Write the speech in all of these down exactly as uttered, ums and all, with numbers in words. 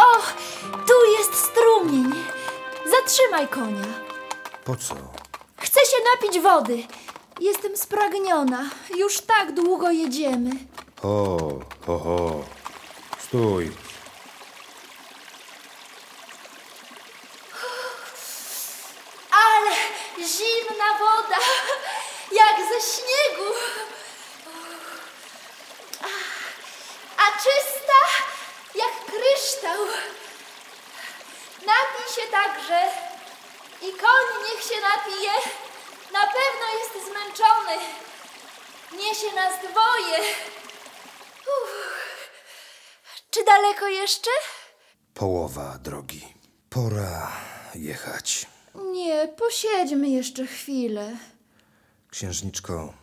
O, tu jest strumień. Zatrzymaj konia. Po co? Chcę się napić wody. Jestem spragniona. Już tak długo jedziemy. O, ho, ho. Stój. Ale zimna woda, jak ze śniegu. A czysta, jak kryształ. Napij się także. I koń niech się napije. Na pewno jest zmęczony. Niesie nas dwoje. Uff. Czy daleko jeszcze? Połowa drogi. Pora jechać. Nie, posiedźmy jeszcze chwilę. Księżniczko,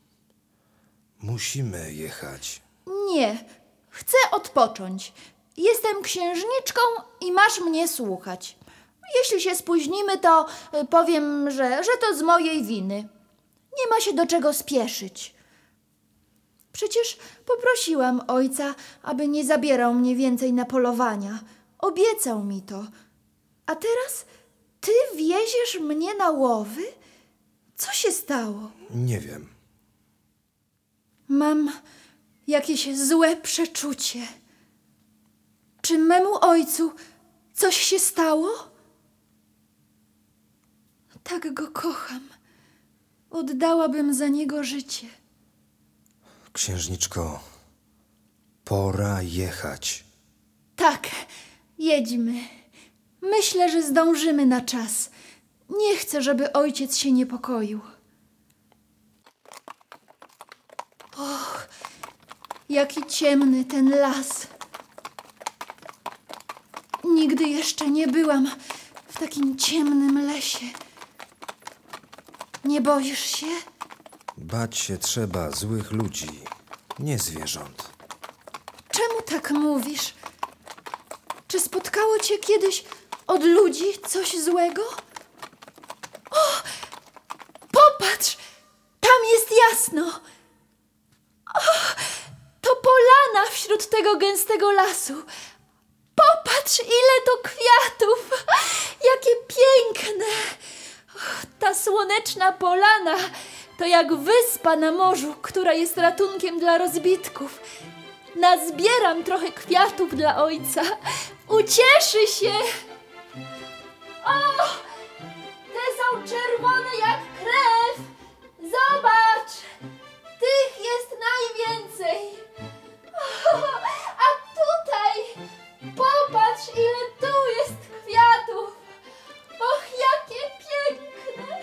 musimy jechać. Nie, chcę odpocząć. Jestem księżniczką i masz mnie słuchać. Jeśli się spóźnimy, to y, powiem, że, że to z mojej winy. Nie ma się do czego spieszyć. Przecież poprosiłam ojca, aby nie zabierał mnie więcej na polowania. Obiecał mi to. A teraz ty wieziesz mnie na łowy? Co się stało? Nie wiem. Mam jakieś złe przeczucie. Czy memu ojcu coś się stało? Tak go kocham. Oddałabym za niego życie. Księżniczko, pora jechać. Tak, jedźmy. Myślę, że zdążymy na czas. Nie chcę, żeby ojciec się niepokoił. Och, jaki ciemny ten las. Nigdy jeszcze nie byłam w takim ciemnym lesie. Nie boisz się? Bać się trzeba złych ludzi, nie zwierząt. Czemu tak mówisz? Czy spotkało cię kiedyś od ludzi coś złego? O! Popatrz! Tam jest jasno! O! To polana wśród tego gęstego lasu. Popatrz, ile to kwiatów! Jakie piękne! O, ta słoneczna polana to jak wyspa na morzu, która jest ratunkiem dla rozbitków. Nazbieram trochę kwiatów dla ojca. Ucieszy się! O! Te są czerwone jak krew! Zobacz! Tych jest najwięcej! O, a tutaj! Popatrz, ile tu jest kwiatów! Och, jakie piękne!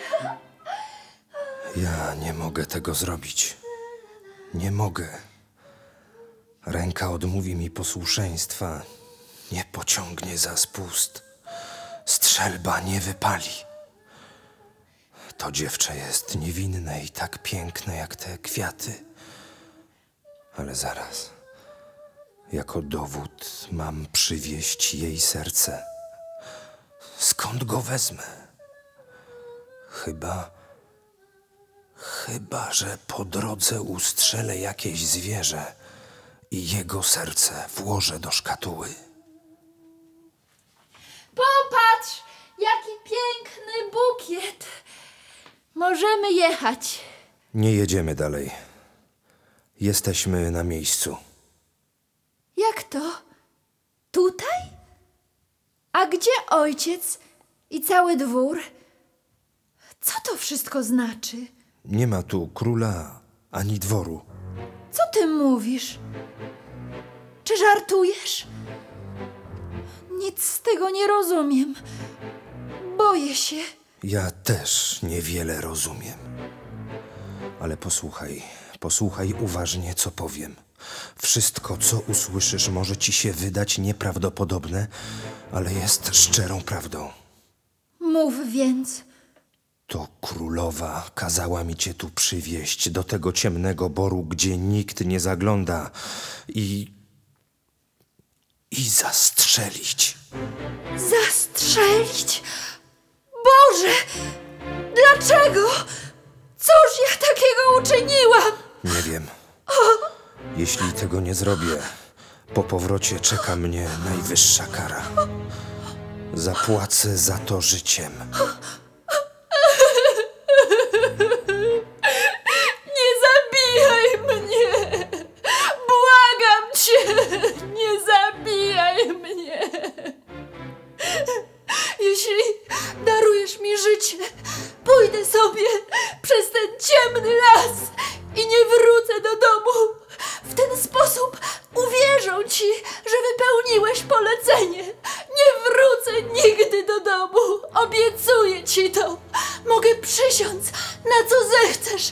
Ja nie mogę tego zrobić. Nie mogę. Ręka odmówi mi posłuszeństwa. Nie pociągnie za spust. Strzelba nie wypali. To dziewczę jest niewinne i tak piękne jak te kwiaty. Ale zaraz. Jako dowód mam przywieść jej serce. Skąd go wezmę? Chyba... Chyba, że po drodze ustrzelę jakieś zwierzę i jego serce włożę do szkatuły. Popatrz, jaki piękny bukiet! Możemy jechać. Nie jedziemy dalej. Jesteśmy na miejscu. Jak to? Tutaj? A gdzie ojciec i cały dwór? Co to wszystko znaczy? Nie ma tu króla ani dworu. Co ty mówisz? Czy żartujesz? Nic z tego nie rozumiem. Boję się. Ja też niewiele rozumiem. Ale posłuchaj, posłuchaj uważnie, co powiem. Wszystko, co usłyszysz, może ci się wydać nieprawdopodobne, ale jest szczerą prawdą. Mów więc. To królowa kazała mi cię tu przywieźć do tego ciemnego boru, gdzie nikt nie zagląda i... i zastrzelić. Zastrzelić? Boże! Dlaczego? Cóż ja takiego uczyniłam? Nie wiem. Jeśli tego nie zrobię, Po powrocie czeka mnie najwyższa kara. Zapłacę za to życiem. Nie zabijaj mnie! Błagam cię! Nie zabijaj mnie! Jeśli darujesz mi życie, pójdę sobie przez ten ciemny las i nie wrócę do domu. W ten sposób uwierzą ci, że wypełniłeś polecenie. Nie wrócę nigdy do domu. Obiecuję ci to. Mogę przysiąc na co zechcesz.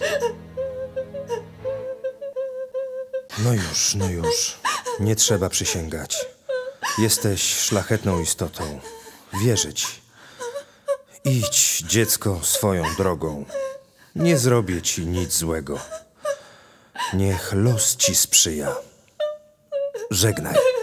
No już, no już. Nie trzeba przysięgać. Jesteś szlachetną istotą. Wierzę ci. Idź, dziecko, swoją drogą. Nie zrobię ci nic złego. Niech los ci sprzyja. Żegnaj.